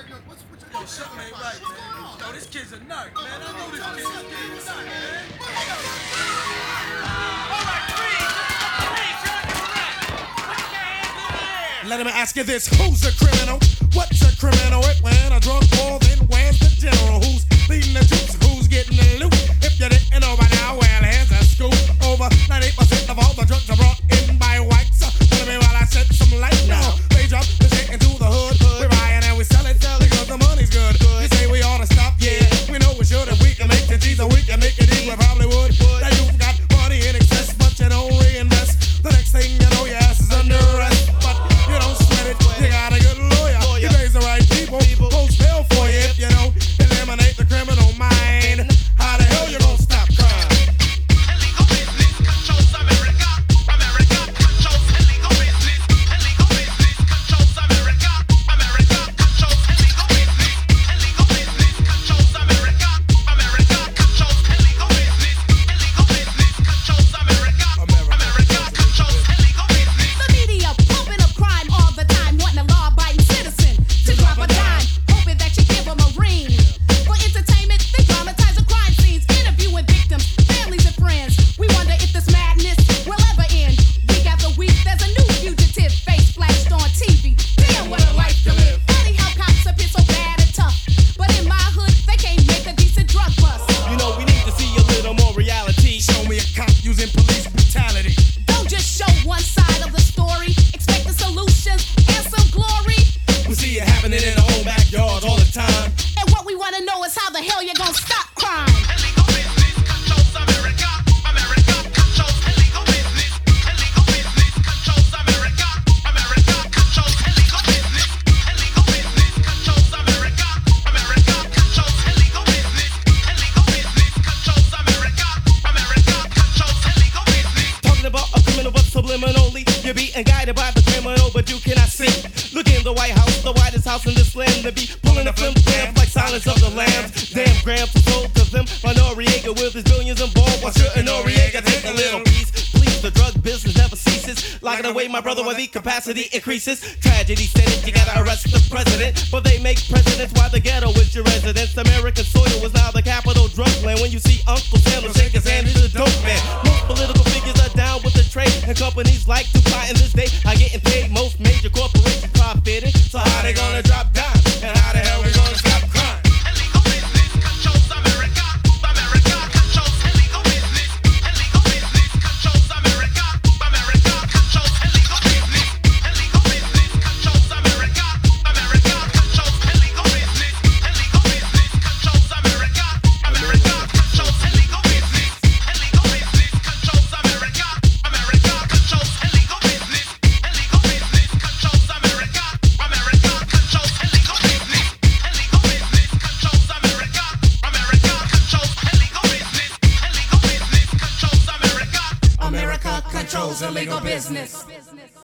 Yo, something ain't right, man. Yo, this kid's a nut, man. I know this kid's a nut, man. All right, freeze. You're under arrest. Put your hands in the air. Let me ask you this, who's a criminal? What's a criminal? When a drunk ball, then where's the general? Who's leading the troops? Who's getting the loot? If you didn't know by now, well, here's a scoop. Over 98% of all the drugs are brought in by whites. Tell me while I shed some light now. They drop the shit into the hood. We buy it and we sell it because the money's good. You say we ought to stop, yeah. We know we should. If we can make the cheese and we can make it eat, we probably would. Now you've got money in excess, but you don't reinvest. The next thing you know, your ass is under arrest. But you don't sweat it. You got a good lawyer. He pays the right people. Post bail for you if you don't eliminate the criminal mind. How the hell you gonna stop crime? Illegal business controls America. America controls illegal business. Illegal business controls America. America controls illegal business. Illegal business controls America. America controls illegal business. Illegal business controls America. America controls illegal business. The media pumping up crime all the time, wanting a law-abiding citizen to drop a dime, hoping that you give them a ring. For entertainment, they dramatize the crime scenes, interviewing victims, families, and friends. We wonder if this madness will ever end. Week after week, there's a new fugitive face flashed on TV. Damn, what a life to live. Funny how cops appear so bad and tough, but in my hood, they can't make a decent drug bust. You know we need to see a little more reality. Show me a cop using police brutality. Don't just show one side of the story. Expect the solutions and some glory. We see it happening in our own backyard all the time. And what we want to know is how the hell you gonna stop crime. Illegal business controls America. America controls illegal business. Illegal business controls America. America controls illegal business. Illegal business controls America. America controls illegal business. Illegal business controls America. America controls illegal business. Talking about a criminal but subliminally. You're being guided by the criminal but you cannot see. Look in the White House, the whitest house in this land. They be pulling the flim flam like Silence of the Lambs. Damn grams are sold to them by Noriega with his billions involved. Why shouldn't Noriega take a little piece? Please, the drug business never ceases. Locking away my brother while the capacity increases. Tragedy said it, you gotta arrest the president. But they make presidents while the ghetto is your residence. American soil was now the capital drug land. When you see Uncle Sam shake his hand, he's a dope man. Most political figures are down with the trade, and companies like DuPont in this day are getting paid. Most major corporations profiting. So how they gonna drop down? And how the hell we gonna stop crime? Illegal business controls America. America controls illegal business. Illegal business controls America. America controls illegal business. Illegal business controls America. America controls illegal business. Illegal business controls America. America controls illegal business. Illegal business controls America. America controls illegal business. Illegal business controls America. America controls illegal business. Illegal business controls America. America controls illegal business. Illegal business controls America. America controls illegal business.